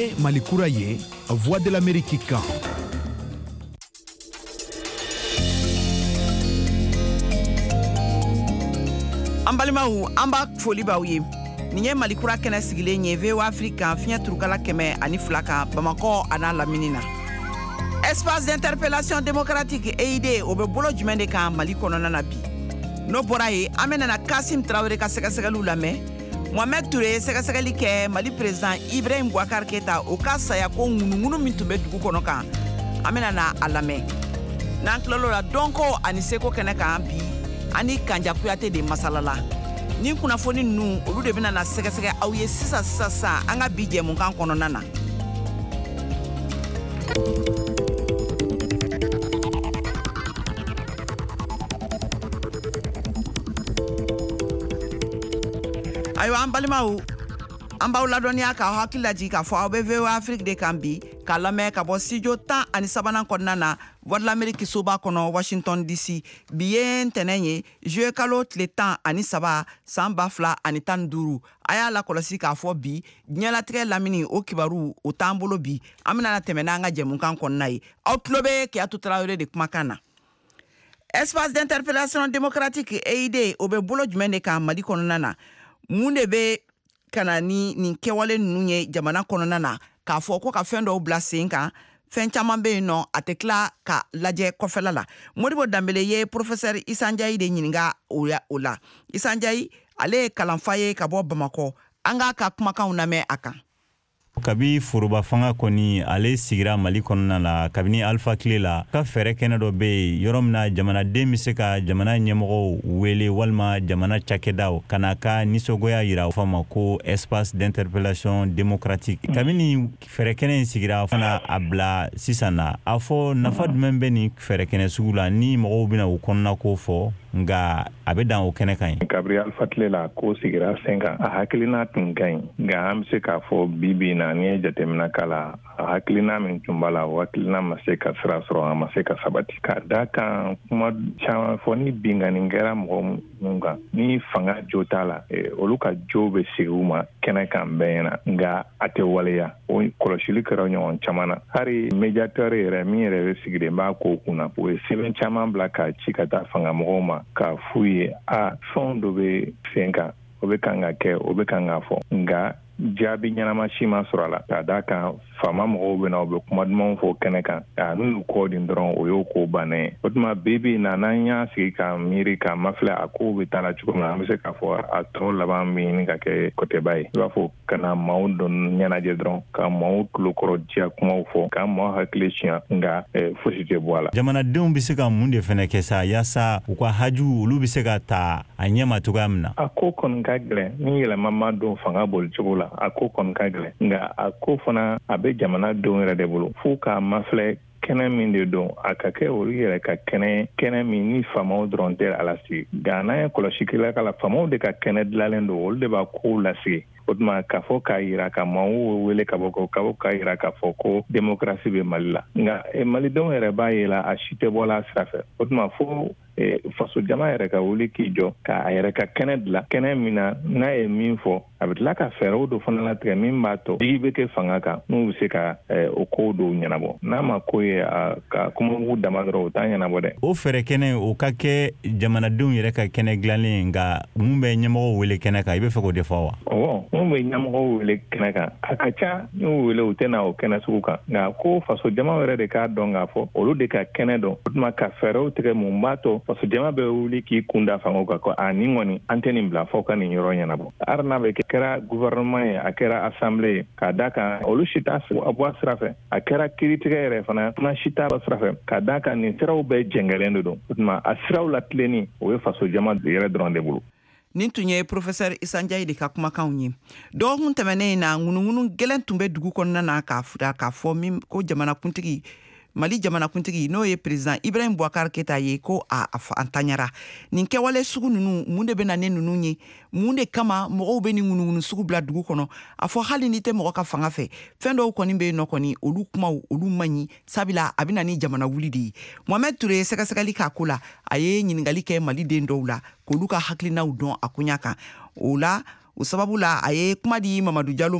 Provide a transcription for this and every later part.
ye Mali kura ye Voix de l'Amérique kan. Ambalimaou amba foli baw ye. Ni ye Mali kura kɛnɛ sigilen ye VOA Afrique fiɲɛ turukala 102 kan Bamako ana Lamini na. Espace d'interpellation démocratique EID o be bolo jumɛn de kan Mali kɔnɔna na bi. No bɔra ye an bena Kasim Traoré ka sɛgɛsɛgɛliw lamɛn. Mohamed Touré sɛgɛsɛgɛli kɛ Mali président Ibrahim Boubacar Keita o ka saya ko ŋunuŋunu min tun bɛ dugu kɔnɔ kan. An bena na a lamɛn. N'an tilalo la Donko ani Seko kɛnɛ kan bi ani Kanja Kuyate de masalala. Ni kunnafoni ninnu olu de bena na sɛgɛsɛgɛ aw ye sisan an ka bi jɛmukan kɔnɔna na. Ayo an balimaw an b'aw ladɔnniya k'aw hakili lajigi k'a fɔ aw bɛ VOA Afrique de kan bi k'a lamɛn ka bɔ studio 10 ani 3nan kɔnɔna na Voix de l'Amérique soba kɔnɔ Washington DC bi ye ntɛnɛn ye juillet kalo tile 13 san 2015 a y'a lakɔlɔsi k'a fɔ bi diɲɛlatigɛ lamini o kibaru o t'an bolo bi an bɛna tɛmɛ n'an ka jɛmukan kɔnɔna ye aw tulo bɛ Keyatu Traoré de kumakan na. Espace d'interpellation démocratique EID o bɛ bolo jumɛn de kan Mali kɔnɔna na. Mun de be kana ni nin kɛwale ninnu ye jamana kɔnɔna na k'a fɔ ko ka fɛn dɔw bila sen kan fɛn caman be yen nɔ a tɛ tila ka lajɛ kɔfɛla la. Modibo Dambele ye professeur Issa Ndiaye de ɲininka o la. Issa Ndiaye ale ye kalanfa ye ka bɔ Bamakɔ an k'a ka kumakanw lamɛn a kan. Kabi foroba fanga kɔni ale sigira Mali kɔnɔna la kabini Alpha Kile la ka fɛrɛ kɛnɛ dɔ be yen yɔrɔ min na jamanaden bɛ se ka jamana ɲɛmɔgɔw wele walima jamana cakɛdaw kana ka nisɔngoya yira o fama ko espace d'interpellation démocratique kabini fɛrɛ kɛnɛ in sigira fana a bila sisan na a fɔ nafa jumɛn bɛ ni fɛrɛ kɛnɛ sugu la ni mɔgɔw bɛna o kɔnɔna ko fɔ nga a bɛ dan o kɛnɛ kan ye. Kabiri Alpha Kile la ko sigira sen kan a hakilina tun ka ɲi nga an bɛ se k'a fɔ bibi na ni ye jateminɛ k'a la a hakilina min tun b'a la o hakilina ma se ka sira sɔrɔ a ma se ka sabati ka da kan kuma caman fɔ ni bingani kɛra mɔgɔ minnu kan ni fanga jo t'a la olu ka jo bɛ sigi u ma kɛnɛ kan bɛɛ ɲɛna nga a tɛ waleya o kɔlɔsili kɛra ɲɔgɔn caman na hali médiateur yɛrɛ min yɛrɛ bɛ sigilen b'a ko kunna o ye sɛbɛn caman bila ka ci ka taa fanga mɔgɔw ma ka f'u ye a fɛn dɔ bɛ sen kan o bɛ kan ka kɛ o bɛ kan ka fɔ nga jaabi ɲɛnama si ma sɔrɔ a la ka da kan faama mɔgɔw bɛ na u bɛ kuma dumanw fɔ kɛnɛ kan n'u y'u kɔ din dɔrɔn o y'o ko bannen ye o tuma bibi na n'an y'a sigi ka miiri ka mafilɛ a kow bɛ taa la cogo min na an bɛ se k'a fɔ a tɔ laban bɛ ɲini ka kɛ kɔtɛba ye i b'a fɔ ka na maaw dɔn ɲɛnajɛ dɔrɔn ka maaw tulokɔrɔ diya kumaw fɔ ka maaw hakili siɲɛ nka fosi tɛ bɔ a la. Jamanadenw bɛ se ka mun de fɛnɛ kɛ sa yaasa u ka haju olu bɛ se ka ta a ɲɛma cogoya min na. A ko kɔni ka gɛlɛn ni yɛlɛma ma don fanga bolicogo la a ko kɔni ka gɛlɛn nka a ko fana a bɛ jamanadenw yɛrɛ de bolo f'u ka mafilɛ kɛnɛ min de don a ka kɛ olu yɛrɛ ka kɛnɛ min ni faamaw dɔrɔn tɛ a lasigi nka n'an ye kɔlɔsi kɛla k'a la faamaw de ka kɛnɛ dilanlen don olu de b'a kow lasigi o tuma k'a fɔ k'a yira ka maaw wele ka bɔ k'a yira k'a fɔ ko démocratie bɛ Mali la nka malidenw yɛrɛ b'a ye la a si tɛ bɔla a sira fɛ o tuma fo faso jama yɛrɛ ka wuli k'i jɔ k'a yɛrɛ ka kɛnɛ dilan kɛnɛ min na n'a ye min fɔ a bɛ tila ka fɛɛrɛw dɔ fana latigɛ min b'a to digi bɛ kɛ fanga kan n'u bɛ se ka o kow dɔw ɲɛnabɔ n'a ma ko ye ka kumamugu dama dɔrɔn o t'a ɲɛnabɔ dɛ. O fɛɛrɛ kɛnɛ o ka kɛ jamanadenw yɛrɛ ka kɛnɛ dilanlen nka mun bɛ ɲɛmɔgɔw wele kɛnɛ kan i bɛ fɛ k'o de fɔ wa. Mun bɛ ɲɛmɔgɔw wele kɛnɛ kan a ka ca n'u wele u tɛ na o kɛnɛ sugu kan nka ko faso jama yɛrɛ de k'a dɔn k'a fɔ olu de ka kɛnɛ dɔn o tuma ka fɛɛrɛw tigɛ mun b'a to faso jama bɛ wuli k'i kun da fangaw kan ko a nin kɔni an tɛ nin bila fɔ ka nin yɔrɔ ɲɛnabɔ hali n'a bɛ kɛra gouvernement ye a kɛra assemblée ye k'a da kan olu si t'a bɔ a sira fɛ a kɛra kiiritigɛ yɛrɛ fana si t'a bɔ sira fɛ k'a da kan nin siraw bɛɛ jɛngɛlen de don o tuma a siraw latilenni o ye faso jama yɛrɛ dɔrɔn de bolo. Nin tun ye professeur Issa Ndiaye de ka kumakanw ye. Dɔgɔkun tɛmɛnen na ŋunuŋunu gɛlɛn tun bɛ dugu kɔnɔna na k'a fɔ min ko jamanakuntigi Mali jamanakuntigi n'o ye président Ibrahim Boubacar Keita ye ko a tanyara. Nin kɛwale sugu ninnu mun de bɛ na ne ninnu ye mun de kama mɔgɔw bɛ ni ŋunuŋunu sugu bila dugu kɔnɔ a fɔ hali ni tɛ mɔgɔ ka fanga fɛ fɛn dɔw kɔni bɛ yen nɔ kɔni olu kumaw olu man ɲi sabila a bɛ na ni jamana wuli de ye. Mohamed Touré sɛgɛsɛgɛli k'a ko la a ye ɲininkali kɛ Maliden dɔw la k'olu ka hakilinaw dɔn a koɲa kan o la o sababu la a ye kuma di Mamadou Diallo ma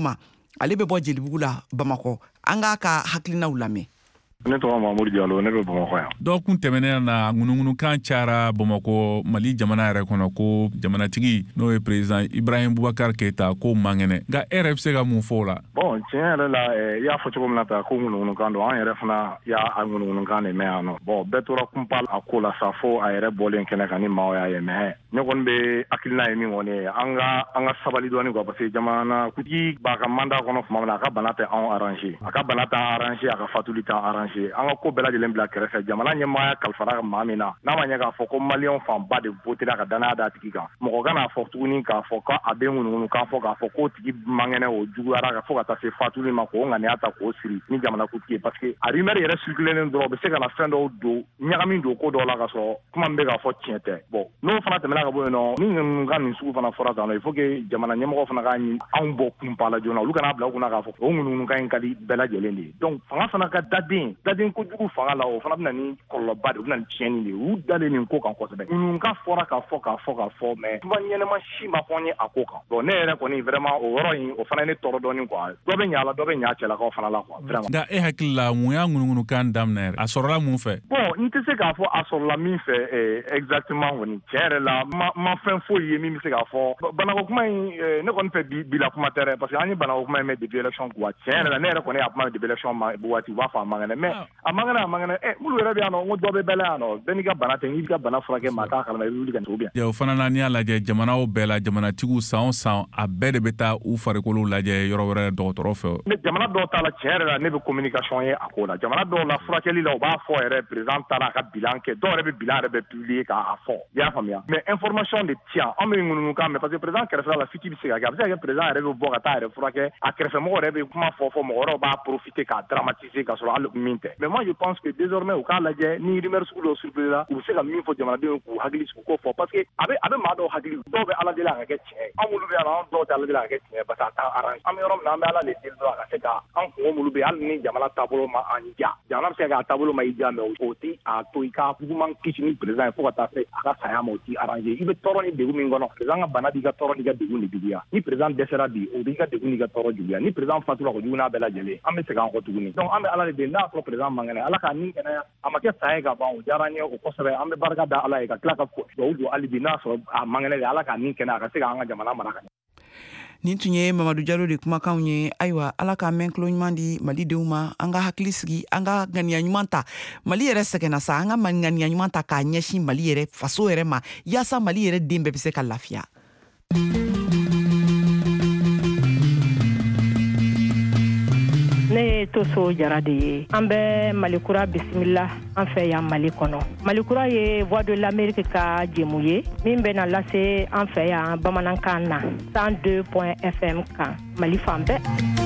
ale bɛ bɔ Jelibugu la Bamakɔ an k'a ka hakilinaw lamɛn. Ne tɔgɔ Mamadou Diallo, ne bɛ Bamakɔ yan. Dɔgɔkun tɛmɛnen na ŋunuŋunukan cayara Bamakɔ Mali jamana yɛrɛ kɔnɔ ko jamanatigi n'o ye président Ibrahim Boubacar Keita ko mangɛnɛ nka e yɛrɛ bɛ se ka mun fɔ o la? Bon tiɲɛ yɛrɛ la i y'a fɔ cogo min na ta ko ŋunuŋunukan don, an yɛrɛ fana y'a ŋunuŋunukan de mɛn yan nɔ. Bon bɛɛ tora kunpa a ko la sa fo a yɛrɛ bɔlen kɛnɛ kan ni maaw y'a ye, mais ne kɔni bɛ hakilina ye min kɔni ye an ka sabali dɔɔni quoi, parce que jamana kuntigi b'a ka mandat kɔnɔ tuma min na a ka bana tɛ anw arranger, a ka bana t'an arranger, a ka fatuli t'an arranger. An ka ko bɛɛ lajɛlen bila kɛrɛfɛ, jamana ɲɛmaaya kalifara maa min na n'a ma ɲɛ k'a fɔ ko maliyɛn fanba de votera ka danaya d'a tigi kan, mɔgɔ kana fɔ tuguni k'a fɔ k'a bɛ ŋunuŋunukan fɔ k'a fɔ k'o tigi mangɛnɛ o juguyara ka fɔ ka taa se fatuli ma k'o ŋaniya ta k'o siri ni jamana kuntigi ye, parce que a rumeur yɛrɛ circulelen dɔrɔn u bɛ se ka na fɛn dɔw don ɲagamin don ko dɔw la ka sɔrɔ kuma min bɛ k'a fɔ tiɲɛ tɛ. Bon n'o fana tɛmɛna ka bɔ yen nɔ ni ŋunuŋunukan nin sugu fana fɔra tan il faut que jamana ɲɛmɔgɔ fana ka anw bɔ kunpa la joona, olu kana bila u kunna k'a fɔ o ŋunuŋunukan in ka di bɛɛ lajɛlen de ye. Donc fanga fana ka daden kojugu fanga la o fana bɛna ni kɔlɔlɔba de o bɛna ni tiɲɛni de u dalen nin ko kan kosɛbɛ. Ŋunuŋunukan fɔra ka fɔ mais kuma ɲɛnɛma si ma fɔ n ye a ko kan. Bon ne yɛrɛ kɔni vraiment o yɔrɔ in o fana ye ne tɔɔrɔ dɔɔni quoi, dɔ bɛ ɲa la dɔ bɛ ɲa cɛlakaw fana la quoi vraiment. Nka e hakili la mun y'a ŋunuŋunukan daminɛ a sɔrɔla mun fɛ? Bon n tɛ se k'a fɔ a sɔrɔla min fɛ exactement kɔni tiɲɛ yɛrɛ la ma fɛn foyi ye min bɛ se k'a fɔ banako kuma in ne kɔni fɛ bila kuma tɛ dɛ, parce que an ye banako kuma in mɛn depuis élection quoi, tiɲɛ yɛrɛ la ne yɛrɛ kɔni y'a kuma depuis élection waati u b'a fɔ a mangɛnɛ, mais a mangɛnɛ mulu yɛrɛ bɛ yan nɔ n ko dɔ bɛ bɛɛ la yan nɔ bɛɛ n'i ka bana tɛ n'i ka bana furakɛ maa t'a kalama i bɛ wuli ka nin bien. O fana na n'i y'a lajɛ jamanaw bɛɛ la jamanatigiw san o san a bɛɛ de bɛ taa u farikolo lajɛ yɔrɔ wɛrɛ dɔgɔtɔrɔ fɛ. Ne jamana dɔw t'a la tiɲɛ yɛrɛ la ne bɛ communication ye a ko la, jamana dɔw la furakɛli la u b'a fɔ yɛrɛ président taara a ka bilan kɛ, dɔw yɛrɛ bɛ bilan yɛrɛ bɛ publier k'a fɔ i y'a faamuya, mais information de tient an bɛ ŋunuŋunukan mɛn parce que président kɛrɛfɛ la fiti bɛ se ka kɛ a bɛ se ka kɛ président yɛrɛ bɛ bɔ ka taa yɛrɛ furakɛ a kɛrɛfɛmɔgɔ yɛrɛ bɛ kuma fɔ mɔgɔ wɛrɛw b'a profiter k'a dramatiser ka sɔrɔ hali min tɛ, mais moi je pense que désormais u k'a lajɛ ni rumeur sugu dɔw circuler la u bɛ se ka min fɔ jamanadenw k'u hakili sigi k'o fɔ parce que a bɛ maa dɔw hakili dɔw bɛ ala deli a ka kɛ tiɲɛ ye, an minnu bɛ yan nɔ an dɔw tɛ ala deli a ka kɛ tiɲɛ parce que a t'a arrange, an bɛ yɔrɔ min na an bɛ ala de deli dɔrɔn a ka se ka an kungo minnu bɛ yen hali ni jamana taabolo ma an ja, jamana bɛ se ka kɛ a taabolo ma i ja mais o tɛ a to i ka juguman kisi ni président ye fo ka taa se a ka saya ma o t'i arrange, i bɛ tɔɔrɔ ni degun min kɔnɔ président ka bana b'i ka tɔɔrɔ n'i ka degun de juguya, ni président dɛsɛra bi o b'i ka degun n'i ka tɔɔrɔ juguya, ni président fatura ko jugu n'a bɛɛ lajɛlen an bɛ segin an kɔ tuguni, donc an bɛ ala de deli n'a sɔrɔ président mangɛnɛ ala k'a ni kɛnɛya a ma kɛ saya ye ka ban o diyara n ye o kosɛbɛ an bɛ barika da ala ye ka tila ka dugawu don hali bi n'a sɔrɔ a mangɛnɛ de ala k'a ni kɛnɛya a ka se ka an ka jamana mara ka ɲɛ. Nin tun ye Mamadou Diallo de kumakanw ye. Ayiwa ala k'a mɛn tulo ɲuman di malidenw ma, an ka hakili sigi, an ka ŋaniya ɲuman ta. Mali yɛrɛ sɛgɛnna sa, an ka ŋaniya ɲuman ta k'a ɲɛsin Mali yɛrɛ faso yɛrɛ ma yaasa Mali yɛrɛ den bɛɛ bɛ se ka lafiya. Ne ye Toso Jara de ye. An bɛ Malikura bisimila an fɛ yan Mali kɔnɔ. Malikura ye Voix de l'Amérique ka jɛmu ye min bɛna lase an fɛ yan bamanankan na 102.fm kan Mali fan bɛɛ.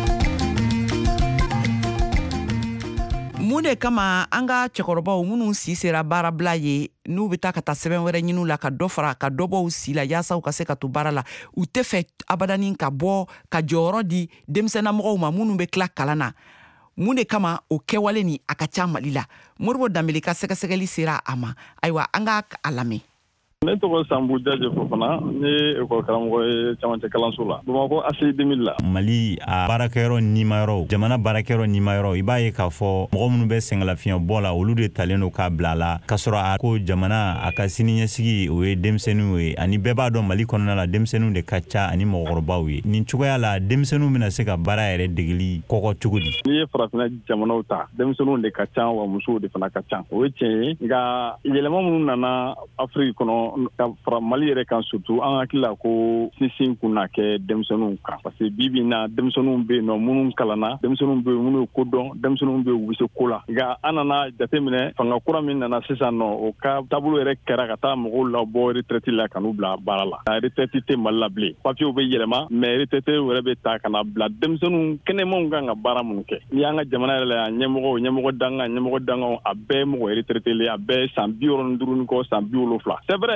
Mun de kama an ka cɛkɔrɔbaw minnu si sera baarabila ye n'u bɛ taa ka taa sɛbɛn wɛrɛ ɲini la ka dɔ fara ka dɔ bɔ u si la yaasa u ka se ka to baara la u tɛ fɛ abadanin ka bɔ ka jɔyɔrɔ di denmisɛnnamɔgɔw ma minnu bɛ tila kalan na. Mun de kama o kɛwale ni a ka ca Mali la. Moribo Danbele ka sɛgɛsɛgɛli sera a ma. Ayiwa an ka a lamɛn. Ne tɔgɔ Sambu Jaje Fofana, ne ye école karamɔgɔ ye camancɛ kalanso la Bamakɔ ACI 2000 la. Mali a baarakɛyɔrɔ nimayɔrɔ jamana baarakɛyɔrɔ nimayɔrɔ i b'a ye k'a fɔ mɔgɔ minnu bɛ sɛngɛlafiɲɛ bɔ la olu de talen don k'a bila la k'a sɔrɔ a ko jamana a ka siniɲɛsigi o ye denmisɛnninw ye ani bɛɛ b'a dɔn Mali kɔnɔna la denmisɛnninw de ka ca ani mɔgɔkɔrɔbaw ye. Nin cogoya la denmisɛnninw bɛna se ka baara yɛrɛ degeli kɔkɔ cogo di? N'i ye farafinna jamanaw ta denmisɛnninw de ka ca wa musow de fana ka ca o ye tiɲɛ ye nka yɛlɛma minnu nana Afiriki kɔnɔ ka fara Mali yɛrɛ kan surtout an hakili la ko sinsin kunna kɛ denmisɛnninw kan parce que bi bi in na denmisɛnninw bɛ yen nɔ minnu kalanna denmisɛnninw bɛ yen minnu ye ko dɔn denmisɛnninw bɛ yen u bɛ se ko la nka an nana jateminɛ fanga kura min nana sisan nɔ o ka taabolo yɛrɛ kɛra ka taa mɔgɔw labɔ retraite la ka n'u bila baara la retraite tɛ Mali la bilen papiyew bɛ yɛlɛma mais retraite yɛrɛ bɛ ta ka na bila denmisɛnninw kɛnɛmanw kan ka baara minnu kɛ n'i y'an ka jamana yɛrɛ la yan ɲɛmɔgɔ dangaw a bɛɛ mɔgɔ retraite le a bɛɛ san 65 ni kɔ san 70 c'est vrai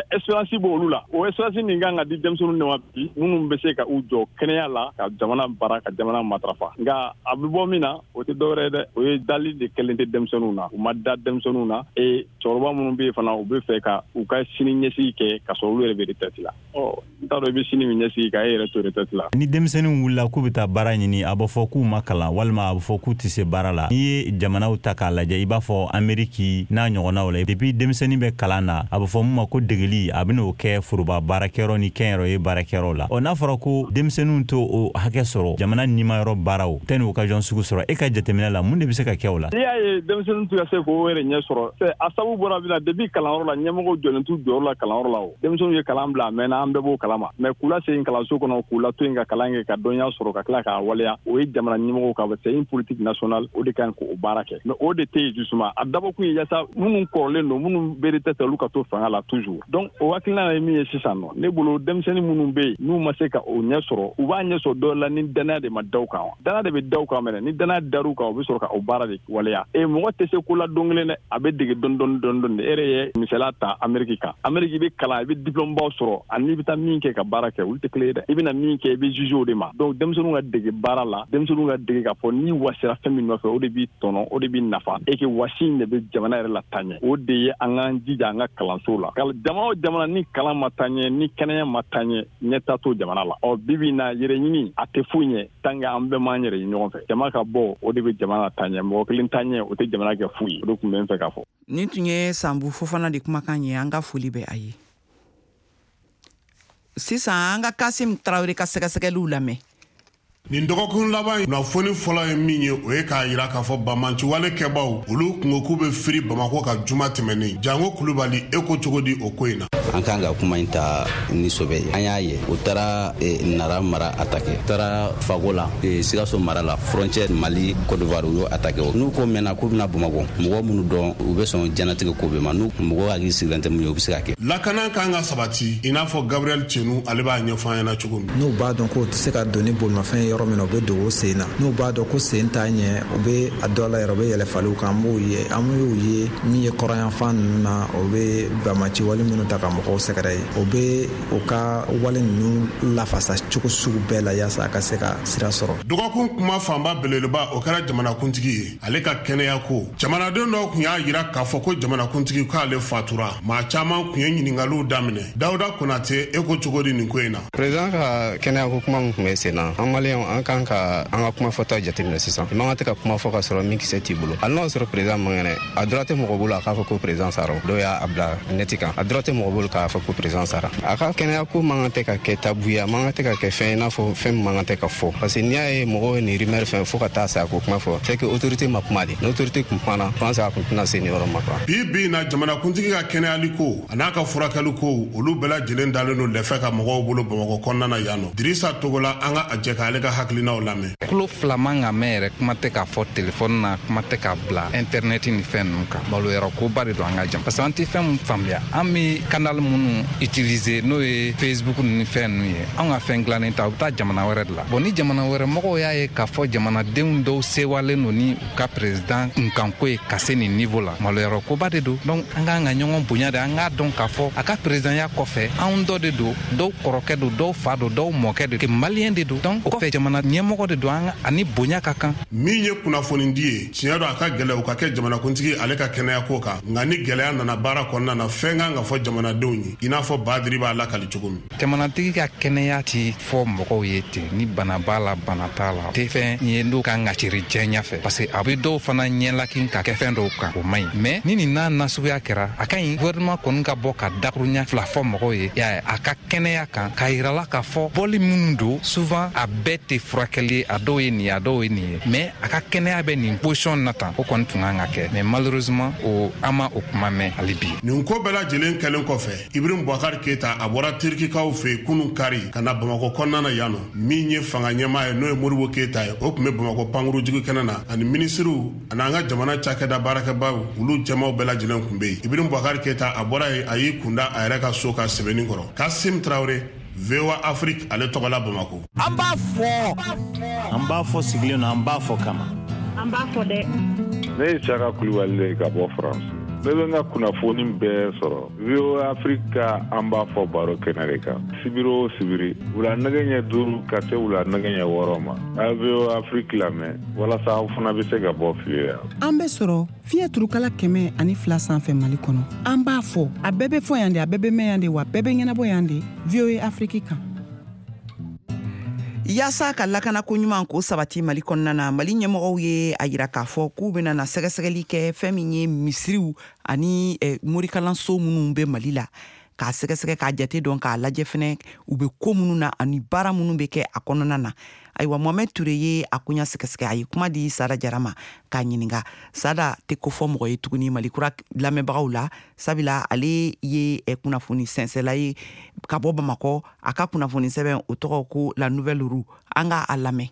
espérance b'olu la o espérance nin kan ka di denmisɛnninw de ma bi minnu bɛ se ka u jɔ kɛnɛya la ka jamana baara ka jamana matarafa nka a bɛ bɔ min na o tɛ dɔwɛrɛ ye dɛ o ye dali de kɛlen tɛ denmisɛnninw na u ma da denmisɛnninw na cɛkɔrɔba minnu bɛ yen fana u bɛ fɛ ka u ka sini ɲɛsigi kɛ ka sɔrɔ olu yɛrɛ bɛ retraite la n t'a dɔn i bɛ sini min ɲɛsigi ka e yɛrɛ to retraite la. ni denmisɛnninw wulila k'u bɛ taa baara ɲini a bɛ fɔ k'u ma kalan walima a bɛ fɔ k'u tɛ se baara la n'i ye jamanaw ta k'a lajɛ i b'a fɔ Ameriki n'a ɲɔgɔnnaw la depuis denmisɛnnin bɛ kalan na a bɛ fɔ mun ma ko degeli a bɛ n'o kɛ foroba baarakɛyɔrɔ ni kɛnyɛrɛye baarakɛyɔrɔ la n'a fɔra ko denmisɛnninw to o hakɛ sɔrɔ jamana nimayɔrɔ baaraw tɛ ni occasion sugu sɔrɔ e ka jateminɛ la mun de bɛ se ka kɛ o la. n'i y'a ye denmisɛnninw tɛ ka se k'o yɛrɛ ɲɛ sɔrɔ a sababu bɔra min na depuis kalanyɔrɔ la ɲɛmɔgɔw jɔlen t'u jɔyɔrɔ la kalanyɔrɔ la o denmisɛnninw ye kalan bila a mɛnna an bɛɛ b'o kalama mais k'u lase yen kalanso kɔnɔ k'u la to yen ka kalan kɛ ka dɔnniya sɔrɔ ka tila k'a waleya o ye jamana ɲɛmɔgɔw ka c'est une politique nationale o de kan k'o baara kɛ mais o de tɛ yen justement a dabɔkun ye yaasa minnu kɔrɔlen don minnu bɛ retraite olu ka to fanga la toujours donc o hakilina ye min ye sisan nɔ ne bolo denmisɛnnin minnu bɛ yen n'u ma se ka o ɲɛ sɔrɔ u b'a ɲɛ sɔrɔ dɔw la ni danaya de ma da u kan wa danaya de bɛ da u kan mɛnɛ ni danaya dar'u kan u bɛ sɔrɔ ka o baara de waleya mɔgɔ tɛ se ko la don kelen dɛ a bɛ dege dɔɔni de e yɛrɛ ye misaliya ta Amérique kan Amérique i bɛ kalan i bɛ diplôme baw sɔrɔ ani i bɛ taa min kɛ ka baara kɛ olu tɛ kelen ye dɛ i bɛna min kɛ i bɛ juger o de ma donc denmisɛnninw ka dege baara la denmisɛnninw ka dege k'a fɔ n'i wasira fɛn min nɔfɛ o de b'i tɔnɔ o de b'i nafa et que wasi in de bɛ jamana yɛrɛ la taa ɲɛ o de ye an k'an jija an ka kalanso la jamana o jamana ni kalan ma taa ɲɛ ni kɛnɛya ma taa ɲɛ ɲɛtaa to jamana la bi bi in na yɛrɛ ɲini a tɛ foyi ɲɛ tant que an bɛɛ m'an yɛrɛ ye ɲɔgɔn fɛ jama ka bɔ o de bɛ jamana taa ɲɛ mɔgɔ kelen taa ɲɛ o tɛ jamana kɛ fu ye o de tun bɛ n fɛ k'a fɔ. nin tun ye Sanbu Fofana de kumakan ye an ka foli bɛ a ye sisan an ka Kasim Tarawele ka sɛgɛsɛgɛliw lamɛn. nin dɔgɔkun laban kunnafoni fɔlɔ ye min ye o ye k'a yira k'a fɔ bamanciwale kɛbaw olu kungo k'u bɛ firi Bamako ka juma tɛmɛnen Jango Kulubali e ko cogo di o ko in na. an kan ka kuma in ta ni sɔbɛ ye an y'a ye u taara Nara mara attaqué taara Fago la Sikaso mara la frontière Mali Côte d'Ivoire u y'o attaqué n'u ko mɛnna k'u bɛna Bamako mɔgɔ minnu dɔn u bɛ sɔn jɛnatigɛ ko bɛɛ ma n'u mɔgɔ hakili sigilen tɛ mun ye u bɛ se ka kɛ. lakana kan ka sabati i n'a fɔ Gabriel Tienu ale b'a ɲɛfɔ an ɲɛna cogo min. n'u b'a dɔn k'o tɛ se ka don ni bolimafɛn yɔrɔ min na u bɛ don o sen na n'u b'a dɔn ko sen t'a ɲɛ u bɛ a dɔ la yɛrɛ u bɛ yɛlɛfaliw kan an b'o ye an y'o ye min ye kɔrɔyanfan ninnu na o bɛ bamaci wale minnu ta ka mɔgɔw sɛgɛrɛ ye o bɛ u ka wale ninnu lafasa cogo sugu bɛɛ la yaasa a ka se ka sira sɔrɔ. dɔgɔkun kuma fanba belebeleba o kɛra jamanakuntigi ye ale ka kɛnɛya ko jamanaden dɔw tun y'a yira k'a fɔ ko jamanakuntigi k'ale fatura maa caman tun ye ɲininkaliw daminɛ Dawuda Konate e ko cogo di nin ko in na. président ka kɛnɛya ko kuma min tun bɛ sen na an maliyɛnw an kan ka an ka kuma fɔtaw jateminɛ sisan i man kan tɛ ka kuma fɔ ka sɔrɔ min kisɛ t'i bolo hali n'o sɔrɔ président man kɛnɛ a dɔrɔn tɛ mɔgɔ bolo a k'a fɔ ko président sara dɔw y'a bila neti kan a dɔrɔn tɛ mɔgɔ bolo k'a fɔ ko président sara a ka kɛnɛya ko man kan tɛ ka kɛ tabuya man kan tɛ ka kɛ fɛn i n'a fɔ fɛn min man kan tɛ ka fɔ parce que n'i y'a ye mɔgɔw ye nin rumeur fɛn fo ka taa se a ko kuma fɔ c'est que autorité ma kuma de ni autorité kun kumana je pense a kun tɛna se nin yɔrɔ ma quoi. bi na jamanakuntigi ka kɛnɛyali ko a n'a ka furakɛli ko olu bɛɛ lajɛlen dalen don lɛfɛ ka mɔgɔw bolo Bamakɔ kɔnɔna na yan nɔ Dirisa Togola an ka a jɛ k'ale ka hakilinaw lamɛn. kulo fila man ka mɛn yɛrɛ kuma tɛ k'a fɔ telefɔni na kuma tɛ k'a bila internet ni fɛn ninnu kan maloyɔrɔ koba de don an ka jama parce que an tɛ fɛn min faamuya an bɛ canal minnu utiliser n'o ye Facebook ni fɛn ninnu ye an ka fɛn dilannen ta u bɛ taa jamana wɛrɛ de la bon ni jamana wɛrɛ mɔgɔw y'a ye k'a fɔ jamanadenw dɔw sewalen don ni u ka président kunkanko ye ka se nin niveau la maloyɔrɔ koba de don donc an k'an ka ɲɔgɔn bonya de an k'a dɔn k'a fɔ a ka présidenya kɔfɛ anw dɔ de don dɔw kɔrɔkɛ don dɔw fa don dɔw mɔkɛ don maliyɛn de don donc o kɔfɛ jamana ɲɛmɔgɔ de don an ani bonya ka kan. min ye kunnafoni di ye tiɲɛ don a ka gɛlɛ u ka kɛ jamanakuntigi ale ka kɛnɛya ko kan nka ni gɛlɛya nana baara kɔnɔna na fɛn kan ka fɔ jamanadenw ye i n'a fɔ Badiri b'a lakali cogo min. jamanatigi ka kɛnɛya ti fɔ mɔgɔw ye ten ni bana b'a la bana t'a la tɛ fɛn ye n'o kan ka ceri diɲɛ fɛ parce que a bɛ dɔw fana ɲɛlakin ka kɛ fɛn dɔw kan o man ɲi mais ni nin n'a nasuguya kɛra a ka ɲi gouvernement kɔni ka bɔ ka dakuruɲa fila fɔ mɔgɔw ye y'a ye a ka kɛnɛya kan k'a yirala k'a fɔ bɔli minnu don souvent a bɛɛ tɛ furakɛli a dɔw ye nin ye a dɔw ye nin ye mais a ka kɛnɛya bɛ nin position na tan o kɔni tun kan ka kɛ mais malheureusement o an ma o kuma mɛn hali bi. nin ko bɛɛ lajɛlen kɛlen kɔfɛ Ibrahim Boubacar Keita a bɔra Tirikikaw fɛ kunun kari ka na Bamakɔ kɔnɔna na yan nɔ min ye fanga ɲɛmaa ye n'o ye Modibo Keita ye o tun bɛ Bamakɔ pankurujugu kɛnɛ na ani minisiriw ani an ka jamana cakɛda baarakɛbaw olu jɛmaw bɛɛ lajɛlen tun bɛ yen Ibrahim Boubacar Keita a bɔra yen a y'i kunda a yɛrɛ ka so ka sɛbɛnni kɔrɔ Kasim Traoré VOA Afrique ale tɔgɔla Bamakɔ. An b'a fɔ sigilen na an b'a fɔ kama. An b'a fɔ dɛ. Ne ye Saka Kulubali ka bɔ France. bɛɛ nga kunnafoni bɛɛ sɔrɔ VOA Afrika an b'a fɔ baro kɛnɛ de kan sibiri o sibiri wula nɛgɛ ɲɛ 5 ka se wula nɛgɛ ɲɛ 6 ma a VOA Afrika lamɛn walasa aw fana bɛ se ka bɔ fili la. An bɛ sɔrɔ fiɲɛ turukala 102 sanfɛ Mali kɔnɔ. An b'a fɔ a bɛɛ bɛ fɔ yan de, a bɛɛ bɛ mɛn yan de, wa bɛɛ bɛ ɲɛnabɔ yan de. VOA Afrika kan. Yaasa ka lakana ko ɲuman ko sabati Mali kɔnɔna na, Mali ɲɛmɔgɔw ye a yira k'a fɔ k'u bɛna na sɛgɛsɛgɛli kɛ fɛn min ye misiriw ani morikalanso minnu bɛ Mali la, k'a sɛgɛsɛgɛ k'a jate dɔn k'a lajɛ fɛnɛ u bɛ ko minnu na ani baara minnu bɛ kɛ a kɔnɔna na. Ayiwa, Mohamed Ture ye a koɲa sɛgɛsɛgɛ, a ye kuma di Sada Jara ma k'a ɲininka. Sada tɛ ko fɔ mɔgɔ ye tuguni Malikura lamɛnbagaw la, sabula ale ye kunnafoni sɛnsɛla ye ka bɔ Bamakɔ. A ka kunnafoni sɛbɛn o tɔgɔ ko La Nouvelle Roue. An ka a lamɛn.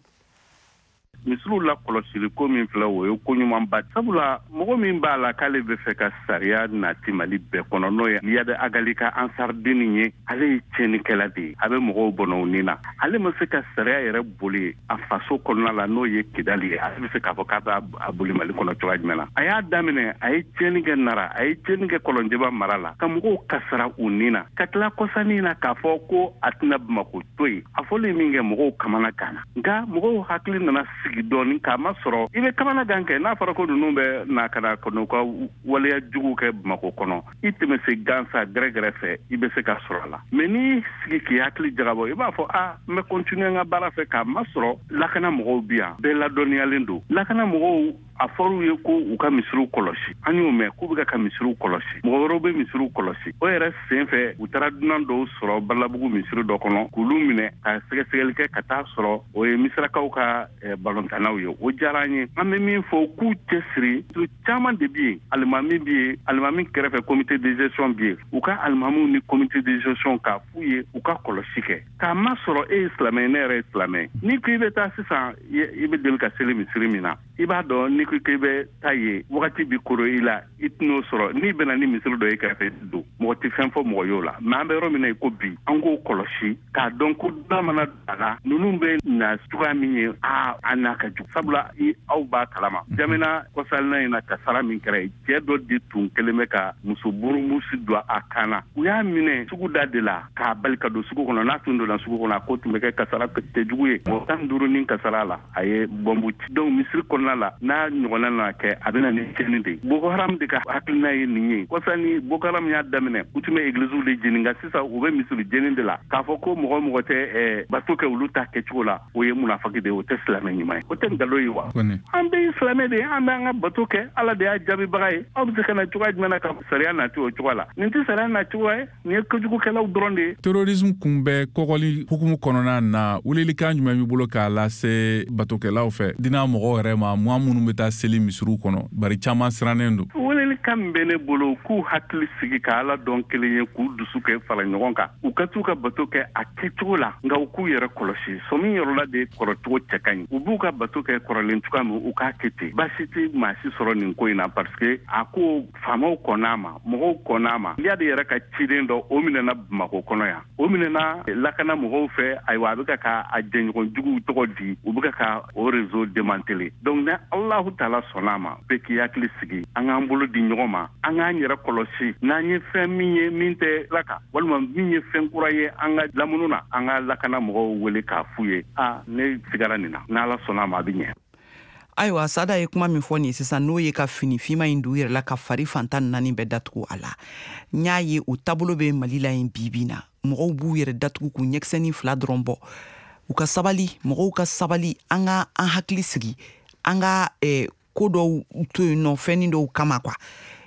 Misiriw la kɔlɔsili ko min filɛ o ye ko ɲumanba sabula mɔgɔ min b'a la k'ale bɛ fɛ ka sariya nati Mali bɛɛ kɔnɔ n'o ye Yade Agali ka ansardeni ye, ale ye tiɲɛnikɛla de ye, a bɛ mɔgɔw bɔnɔ u ni na. Ale ma se ka sariya yɛrɛ boli a faso kɔnɔna la n'o ye Kidali ye, ale bɛ se k'a fɔ k'a b'a boli Mali kɔnɔ cogoya jumɛn na. A y'a daminɛ, a ye tiɲɛni kɛ Nara, a ye tiɲɛni kɛ Kɔlɔnjɛba mara la, ka mɔgɔw kasara u ni na, ka tila kɔsani na k'a fɔ ko a tɛna Bamako to yen. A fɔlen min kɛ mɔgɔw kamana gana, nka mɔgɔw hakili nana sigi dɔɔni k'a ma sɔrɔ i bɛ kamana gan kɛ n'a fɔra ko ninnu bɛ na ka na n'u ka waleya jugu kɛ Bamako kɔnɔ, i tɛmɛ se gansa gɛrɛgɛrɛ fɛ i bɛ se ka sɔrɔ a la. Mais n'i sigi k'i hakili jagabɔ i b'a fɔ n bɛ continuer n ka baara fɛ k'a ma sɔrɔ lakana mɔgɔw bi yan bɛɛ ladɔnniyalen don. Lakana mɔgɔw a fɔr'u ye ko u ka misiriw kɔlɔsi, an y'o mɛn k'u bɛ ka misiriw kɔlɔsi, mɔgɔ wɛrɛw bɛ misiriw kɔlɔsi. O yɛrɛ sen fɛ u taara dunan dɔw sɔrɔ Balabugu misiri dɔ kɔnɔ k'olu minɛ ka sɛgɛsɛgɛli kɛ ka taa sɔrɔ o ye misirakaw ka balontannaw ye. O diyara an ye. An bɛ min fɔ k'u cɛsiri, caman de bɛ yen, alimami bɛ yen, alimami kɛrɛfɛ comité de gestion bɛ yen, u ka alimamiw ni comité de gestion k'a f'u ye u ka kɔlɔsi kɛ k'a ma sɔrɔ e ye silamɛ ye ne yɛrɛ ye silamɛ ye. N'i ko i bɛ taa sisan i bɛ deli ka seli misiri min na, i b'a dɔn n'i ko k'i bɛ taa ye wagati bi koro i la i tɛn'o sɔrɔ, n'i bɛna ni misiri dɔ ye kɛrɛfɛ don mɔgɔ tɛ fɛn fɔ mɔgɔ y'o la. Mais an bɛ yɔrɔ min na i ko bi an k'o kɔlɔsi k'a dɔn ko n'a mana don a la ninnu bɛ na cogoya min ye an n'a ka jugu sabula aw b'a kalama. Jamana kɔsalina in na kasara min kɛra ye, cɛ dɔ de tun kɛlen bɛ ka muso burumusi don a kan na, u y'a minɛ sugu da de la k'a bali ka don sugu kɔnɔ. N'a tun donna sugu kɔnɔ a ko tun bɛ kɛ kasara tɛjugu ye. Mɔgɔ 15 ni kasara la a ye bɔnbu ci. Donc misiri kɔnɔna la n'a ɲɔgɔnna na kɛ a bɛna ni tiɲɛni de ye. Boko Haram de ka hakilina ye nin ye. Kɔsani Boko Haram y'a daminɛ u tun bɛ église de jeni, nka sisan u bɛ misiri jeni de la k'a fɔ ko mɔgɔ tɛ bato kɛ olu ta kɛcogo la, o ye munafaki de ye, o tɛ silamɛ ɲuman ye, o tɛ nkalon ye wa. An bɛ silamɛ de ye, an bɛ an ka bato kɛ, Ala de y'a jaabibaga ye. Aw bɛ se ka na cogoya jumɛn na ka sariya nati o cogoya la? Nin tɛ sariya nacogo ye, nin ye kojugukɛlaw dɔrɔn de ye. Terrorisme kunbɛn kɔgɔli hukumu kɔnɔna na welelikan jumɛn b'i bolo k'a lase batokɛlaw fɛ dina mɔgɔw yɛrɛ ma maa minnu bɛ taa seli misiriw kɔnɔ bari caman sirannen don? Welelikan min bɛ ne bolo k'u hakili sigi ka Ala dɔn kelen ye k'u dusu kɛ fara ɲɔgɔn kan, u ka t'u ka bato kɛ a kɛcogo la, nka u k'u yɛrɛ kɔlɔsi. Sɔmi yɔrɔ la de kɔrɔcogo cɛ ka ɲi. U b'u ka bato kɛ kɔrɔlen cogoya min u k'a kɛ ten. Baasi tɛ maa si sɔrɔ nin ko in na parce que a ko faamaw kɔn'a ma, mɔgɔw kɔn'a ma. Yade yɛrɛ ka ciden dɔ o minɛna Bamako kɔnɔ yan. O minɛna lakana mɔgɔw fɛ, ayiwa a bɛ ka a jɛɲɔgɔn juguw tɔgɔ di, u bɛ ka o réseau démanteler. Donc ni Alahu Taala sɔnn'a ma, bɛɛ k'i hakili sigi, an k'an bolo di ɲɔgɔn ma, an k'an yɛrɛ kɔlɔsi. N'an ye fɛn min ye min tɛ Ala walima min ye fɛn kura ye an ka lamunu na, an ka lakana mɔgɔw wele k'a f'u ye ne sigara nin na, n'Ala sɔnn'a ma a bɛ ɲɛ. Ayiwa, Sada ye kuma min fɔ nin ye sisan n'o ye ka fini finma in don u yɛrɛ la ka fari fantan 4 bɛɛ datugu a la. N y'a ye o taabolo bɛ Mali la yen bi na, mɔgɔw b'u yɛrɛ datugu k'u ɲɛkisɛni 2 dɔrɔn bɔ. U ka sabali, mɔgɔw ka sabali, an ka an hakili sigi, an ka ko dɔw to yen nɔ fɛnnin dɔw kama quoi.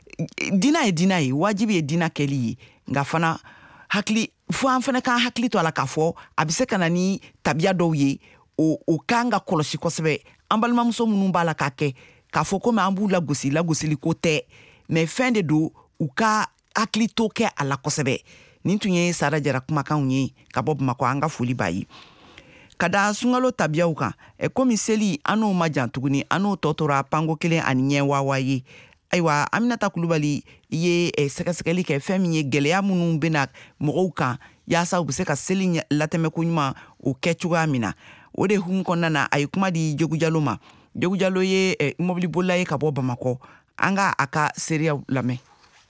Dina ye dina ye, wajibi ye dina kɛli ye, nka fana hakili fo an fana k'an hakili to a la k'a fɔ a bɛ se ka na ni tabiya dɔw ye o kan ka kɔlɔsi kosɛbɛ. An balimamuso minnu b'a la k'a kɛ k'a fɔ komi an b'u lagosi lagosili ko tɛ, mais fɛn de don u ka hakili to kɛ a la kosɛbɛ. Nin tun ye Sada Jara kumakanw ye ka bɔ Bamakɔ, an ka foli b'a ye. Ka da sunkalo tabiyaw kan, komi seli an n'o ma jan tuguni, an n'o tɔ tora panko 1 ani ɲɛ wawa ye. Ayiwa, Aminata Kulubali ye sɛgɛsɛgɛli kɛ fɛn min ye gɛlɛya minnu bɛna mɔgɔw kan yaasa u bɛ se ka seli latɛmɛko ɲuman o kɛ cogoya min na. O de hukumu kɔnɔna na a ye kuma di Jogu Jalo ma. Jogu Jalo ye mobili bolila ye ka bɔ Bamakɔ. An ka a ka seereyaw lamɛn.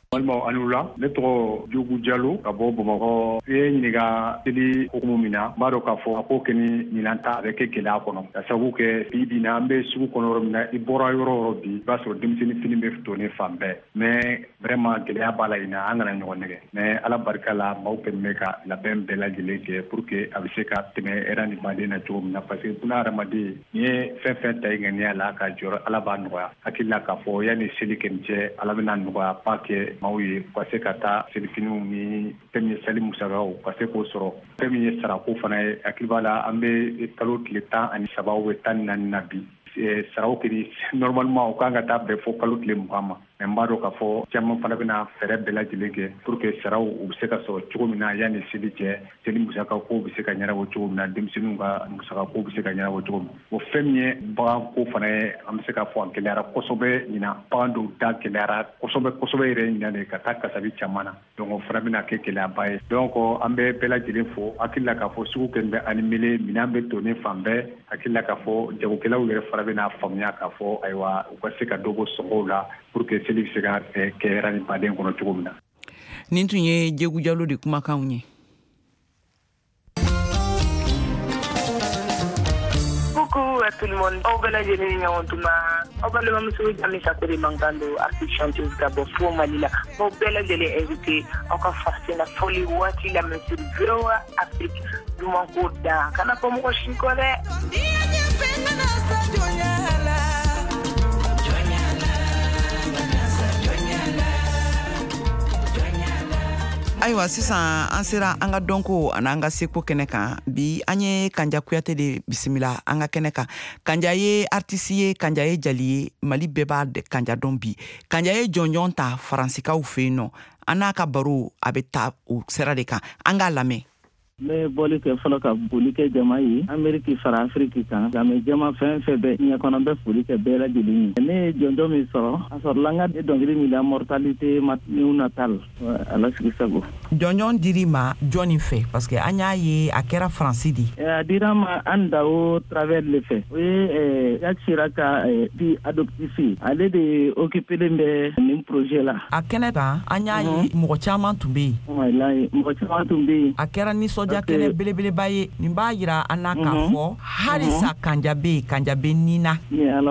walima anula ne tɔgɔ Jogu Jalo ka bɔ Bamakɔ ye ɲininka seli hukumu min na n b'a dɔn k'a fɔ a ko kɛni ɲinan ta a bɛ kɛ gɛlɛya kɔnɔ ka sababu kɛ bi bi na an bɛ sugu kɔnɔ yɔrɔ min na i bɔra yɔrɔ o yɔrɔ bi i b'a sɔrɔ denmisɛnnin fini bɛ tonnen fan bɛɛ mais vraiment gɛlɛya b'a la ɲin an kana ɲɔgɔn nɛgɛ mais ala barika la maaw kɛlen bɛ ka labɛn bɛɛ lajɛlen kɛ pour que a bɛ se ka tɛmɛ era ni baden na cogo min na parce que buna hadamaden n'i ye fɛn fɛn ta i ŋaniya la ka jɔrɔ ala b'a nɔgɔya hakili la k'a fɔ yanni seli kɛni cɛ ala bɛna nɔgɔya ba kɛ maaw ye ka se ka taa selifiniw ni fɛn min ye seli musakaw ka se k'o sɔrɔ fɛn min ye sarako fana ye hakili b'a la an bɛ kalo tile 13 14 na bi saraw kɛni normalement o kan ka taa bɛɛ fɔ kalo tile 20 ma mais n b'a dɔn k'a fɔ caman fana bɛna fɛɛrɛ bɛɛ lajɛlen kɛ pour que saraw u bɛ se ka sɔrɔ cogo min na yanni seli cɛ seli musaka ko bɛ se ka ɲɛnabɔ cogo min na denmisɛnninw ka musaka ko bɛ se ka ɲɛnabɔ cogo min o fɛn min ye bagan ko fana ye an bɛ se ka fɔ a gɛlɛyara kosɛbɛ ɲina bagan dɔw da gɛlɛyara kosɛbɛ yɛrɛ ɲina de ka taa kasabi caman na donc o fana bɛna kɛ gɛlɛyaba ye donc an bɛ bɛɛ lajɛlen fo hakili la k'a fɔ sugu kɛni bɛ animé minɛn bɛ tonnen fan bɛɛ hakili la k'a fɔ jagokɛlaw yɛrɛ fana bɛna faamuya k'a fɔ ayiwa u ka se ka dɔ bɔ sɔngɔw la pour que seli bɛ se ka kɛ era ni baden kɔnɔ cogo min na. Nin tun ye Jogu Jalo de kumakanw ye. Coucou à tout le monde. Au bel ajeli nyawantuma. Au bel mamusu jami sakuri mangando artiste chanteuse gabo fo malila. Au bel ajeli invité encore fascina folie wati la monsieur Groa Afrique du manko da. Kana ko mo shinkole. Ayiwa sisan an sera an ka dɔnko ani an ka seko kɛnɛ kan bi an ye Kanja Kuyate de bisimila an ka kɛnɛ kan. Kanja ye artiste ye, Kanja ye jali ye, Mali bɛɛ b'a Kanja dɔn bi. Kanja ye jɔnjɔn ta faransikaw fɛ yen nɔ. An n'a ka baro a bɛ taa o sira de kan. An k'a lamɛn. Ne bɔli kɛ fɔlɔ ka boli kɛ jama ye Ameriki fara Afriki kan nka mɛ jama fɛn fɛn bɛɛ ɲɛ kɔnɔ bɛ foli kɛ bɛɛ lajɛlen ye. Ne ye jɔnjɔn min sɔrɔ a sɔrɔla n ka dɔnkili min la mortalité néonatale ala sigi sago. Jɔnjɔn dir'i ma jɔnni fɛ parce que an y'a ye a kɛra Faransi de. A dira ma an da o travers le fɛ o ye Jacques Chirac ka di adoptif ye ale de occupelen bɛ nin projet la. A kɛnɛ kan an y'a ye mɔgɔ caman tun bɛ yen. Mɔgɔ caman tun bɛ yen. A kɛra nisɔndiya kɛnɛ belebeleba ye nin b'a yira an na k'a fɔ halisa Kanja bɛ nin na.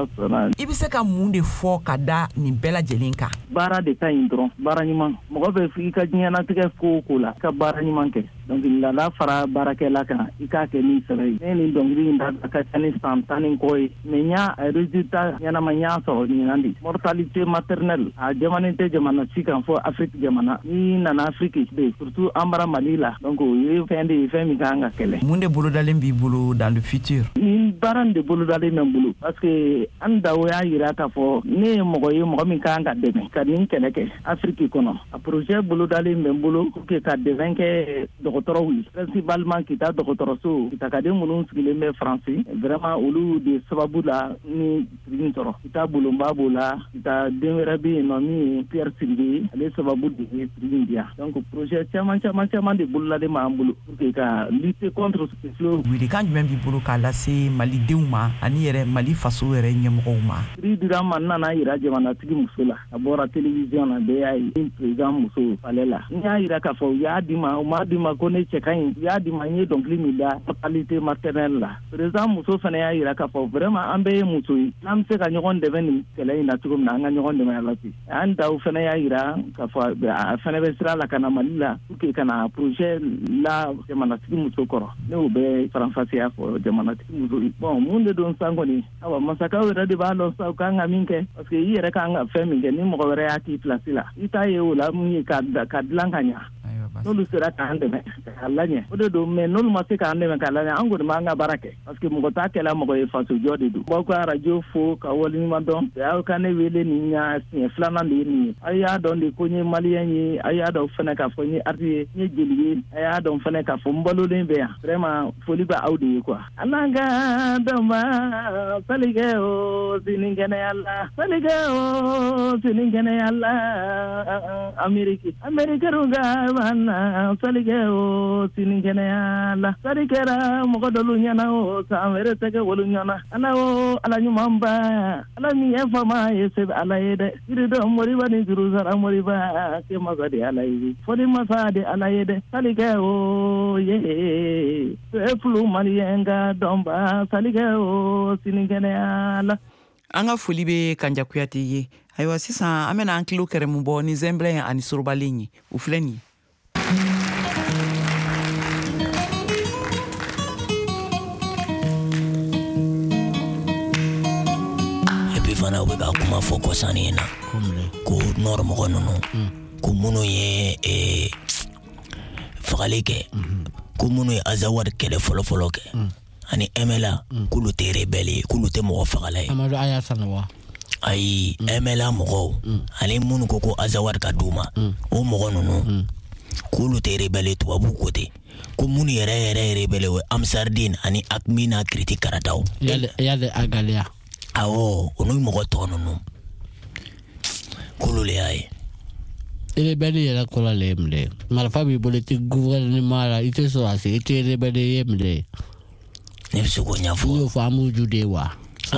I bɛ se ka mun de fɔ ka da nin bɛɛ lajɛlen kan. Baara de ka ɲi dɔrɔn baara ɲuman mɔgɔ bɛ i ka diɲɛnatigɛ ko o ko la ka baara ɲuman kɛ donc lala fara baarakɛla kan i k'a kɛ ni sɛbɛ ye ne ni dɔnkili in da ka ca ni san 10 ni kɔ ye mais n y'a résultat ɲɛnama n y'a sɔrɔ ɲinan de mortalité maternelle a jamanen tɛ jamana si kan fɔ Afrique jamana n'i nana Afrique bɛ surtout an bara Mali la donc o ye fɛn de ye fɛn min kan ka kɛlɛ. Mun de bolodalen b'i bolo dans le futur? Ni baara de bolodalen bɛ n bolo parce que an da o y'a yira k'a fɔ ne ye mɔgɔ ye mɔgɔ min kan ka dɛmɛ ka nin kɛlɛ kɛ Afrique kɔnɔ a projet bolodalen bɛ n bolo pour que ka dɛmɛ kɛ dɔgɔtɔrɔw ye principalement kita dɔgɔtɔrɔso kitakaden minnu sigilen bɛ Faransi vraiment olu de sababu la ni sirigin sɔrɔ kita bolonba b'o la kita den wɛrɛ bɛ yen nɔ min ye Pierre Sirigi ale sababu de ye sirigin diya donc projet caman de bolodalen b'an bolo pour que ka lutter contre ce fléau. Wilikan jumɛn b'i bolo k'a lase malidenw ma ani yɛrɛ Mali faso yɛrɛ ɲɛmɔgɔw ma? Siri dira ma nana yira jamanatigi muso la a bɔra télévision na bɛɛ y'a ye ni président muso palais la n y'a yira k'a fɔ u y'a di ma u m'a di ma ko ne cɛ ka ɲi u y'a di ma n ye dɔnkili min da mortalité maternelle la président muso fana y'a yira k'a fɔ vraiment an bɛɛ ye muso ye n'an bɛ se ka ɲɔgɔn dɛmɛ nin kɛlɛ in na cogo min na an ka ɲɔgɔn dɛmɛ a la ten an daw fana y'a yira k'a fɔ a fana bɛ sira la ka na Mali la pour que ka na projet la jamanatigi muso kɔrɔ ne y'o bɛɛ faranfasiya fɔ jamanatigi muso ye bon mun de don san kɔni awa masakaw yɛrɛ de b'a dɔn sa u kan ka min kɛ parce que i yɛrɛ kan ka fɛn min kɛ ni mɔgɔ wɛrɛ y'a k'i place la i t'a ye o la mun ye ka dilan ka ɲa n'olu sera k'an dɛmɛ k'a laɲɛ o de don mais n'olu ma se k'an dɛmɛ k'a laɲɛ an kɔni b'an ka baara kɛ parce que mɔgɔ t'a kɛla mɔgɔ ye faso jɔ de don b'aw ka radio fo ka waleɲuman dɔn aw ka ne wele nin ɲa siɲɛ filanan de ye nin ye aw y'a dɔn de ko n ye maliyɛn ye aw y'a dɔn fɛnɛ k'a fɔ n ye artiste ye n ye jeli ye a y'a dɔn fɛnɛ k'a fɔ n balolen bɛ yan vraiment foli bɛ aw de ye quoi Alan ka dɔnba salikɛ o sini kɛnɛya la salikɛ o sini kɛnɛya la Ameriki ka man na salige o siningene ala sarikera mo dolu nyana o samere tege wolu nyana ala o ala nyumamba ala mi efama yese ala yede irido mori bani juru sara mori ba ke mazadi ala yi fodi masade ala yede salige o ye eflu malienga domba salige o siningene ala anga foli be Kanja Kuyate ye aywa sisan amena ankilo kere mbo ni Zemble ani Surubalinyi ufleni fana we ka kuma fo ko sanina ko normo ko no ko munu ye fagaleke ko munu ye azawar kele folo ke ani emela kulu te rebelle kulu te mo fagala amadu aya sanwa ay emela mo ani munu ko azawar ka duma o mo no kulu te rebelle to abu kote ko munu yere rebelle we amsardin ani akmina critique karataw yale agalia awo onu mo tono no kulule ay ele beli ya kola lemle malfa bi politique gouvernement la ite so asi ite ele beli yemle ne sugo nyafu yo famu judewa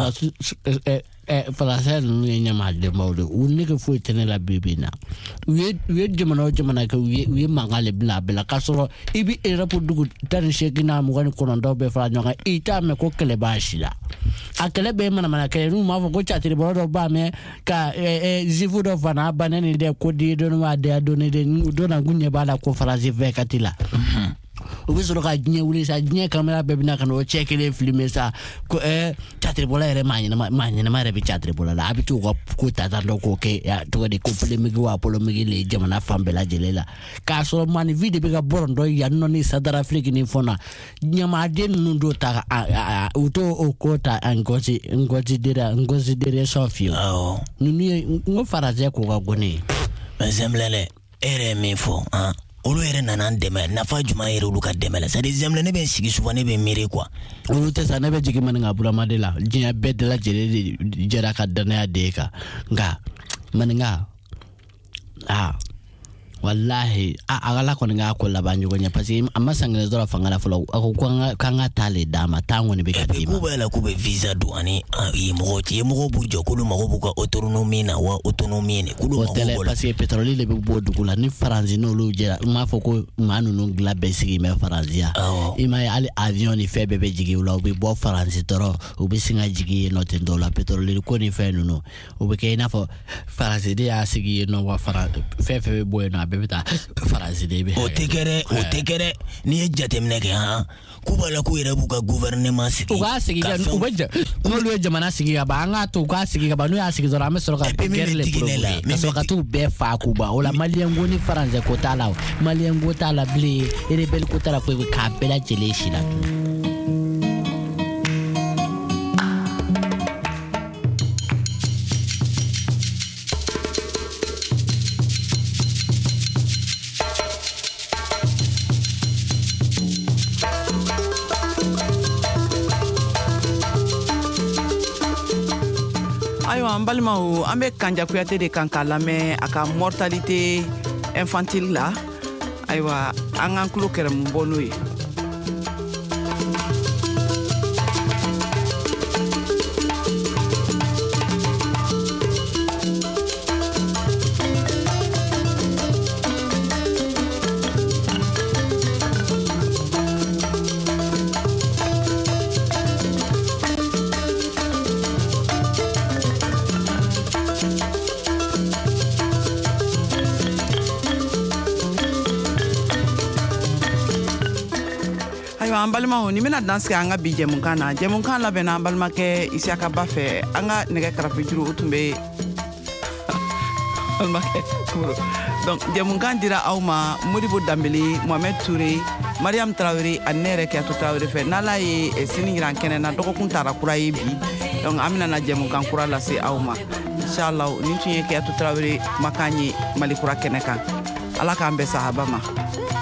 français no nyama de mawde wonni ko fu tene la bibina we jamana ka we mangale bla kasoro ibi erapo dugu tan shekina mo gani kono do be fra nyanga ita me ko kele bashila akele be mana kele nu ma ko chatiri bodo ba me ka zivu do fana banani de ko di do no ade do ne de do na gunye bala ko français ve katila ubisoro ka ginye wuli sa ginye camera be bina kan o check le filmer sa ko chatri bola ere manyina ma re bi chatri bola la abitu ko tata do ko ke ya to de ko polemique wa polemique le jamana fambela jelela ka so mani video be ga borondo ya no ni sadara afrique ni fona nyama den nundo ta uto o ko ta ngozi dere sofio nuni ngo faraje ko ga goni zemlele ere mi fo olu ere nanan deme nafa juma ere olu ka deme la ça des zemle ne be sigi souvent ne be mire quoi olu te sa ne be jigi man nga bula madela jinya bed la jere jera ka dana de ka nga man nga wallahi agala ko nga ko la banyu gonya pasi amasangale zora fangala fulo ako kanga tale dama tango ne be katima ko bela ko be visa douane yemo bujo ko lu mago buka autonomie na wa autonomie ne kulu mago pasi petroli le be bodu kula ni faranzi no lu jera ma foko manu no gla be sigi me faranzia ima ali avion ni fe bebe jigi ula be bo faranzi toro obi singa jigi no tendo la petroli ko ni fe no obi ke na fo faranzi de asigi no wa faranzi fe bo na bebita faranzi de be o tekere ni jatemne ke kubala ku ira buka gouvernement sigi uga sigi ga ubaje no lu jamana sigi ga banga to ka sigi ga banu ya sigi zora me soro ka gerle pro so ka tu be fa kuba ola maliengo ni faranzi ko tala maliengo tala ble ere bel ko tala ko ka bela jele shila Balimaw ambe Kanja Kuyate de kan ka lamɛ a ka mortalité infantile la aywa an kan tulo kɛrɛ mun bɔ n'o ye an balima ni bena danse an ka bi jɛmukan na jɛmukan labɛnna an balimakɛ Isiaka Ba fɛ an ka nɛgɛ karafe juru o tun be balimakɛ Kuro donc jɛmukan dira aw ma Modibo Dambele Mohamed Touré Mariam Traoré ani ne yɛrɛ Kiyatu Traoré fɛ n'Ala ye sini yiran kɛnɛ na dɔgɔkun tara kura ye bi donc an bena jɛmukan kura lase aw ma inshallah ni tun ye Kiyatu Traoré makan ye Mali kura kɛnɛ kan Ala k'an bɛn sahaba ma